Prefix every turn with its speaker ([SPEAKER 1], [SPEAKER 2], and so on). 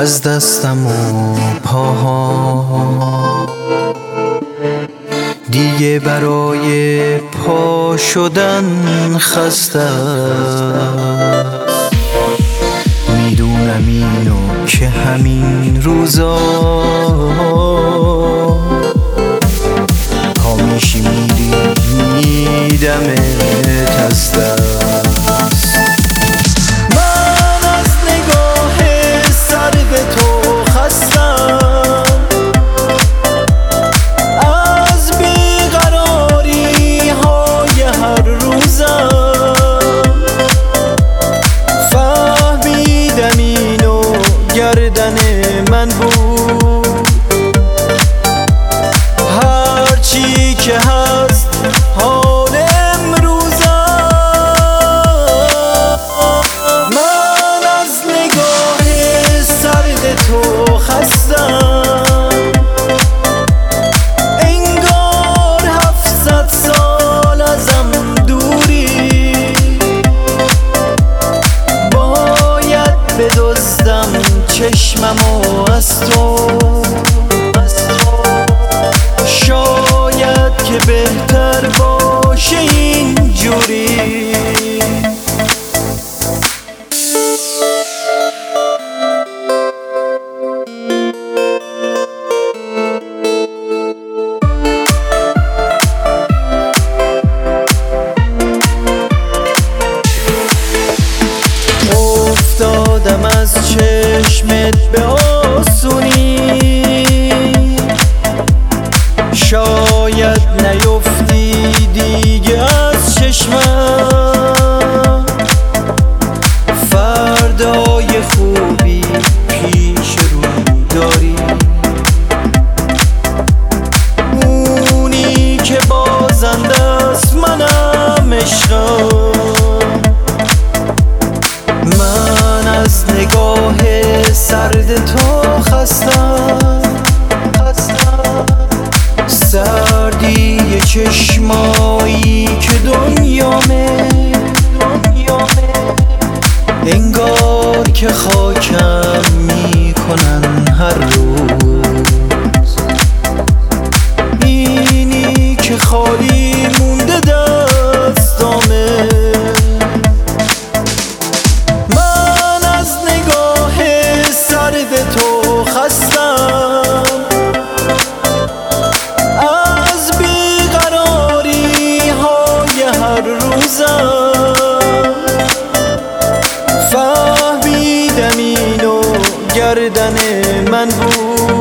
[SPEAKER 1] از دستم و پاها دیگه برای پا شدن خسته است. میدونم اینو که همین روزا پا میشی میری میدمت از دست. من از نگاه سرد تو خستم، از بیقراری های هر روزم. فهمیدم اینو گردن من بود، هرچی که هست حال امروزم. من از نگاه سرد تو خستم، انگار 700 سال ازم دوری. باید بدزدم چشممو از تو، شاید که بهتر باشه اینجوری. افتادم از چشمت به آسونی، شاید نیفتی دیگه از چشمم. فردای خوبی پیش رو داری، اونی که بازنده است منم عشقم. من از نگاه سرد تو خستم، سردی چشمایی که دنیامه، انگار که خاکم میکنن هر روز. اینی که خالی مونده دستامه. من از نگاه سرد تو خستم، از بیقراری های هر روزم. فهمیدم اینو گردن من بود،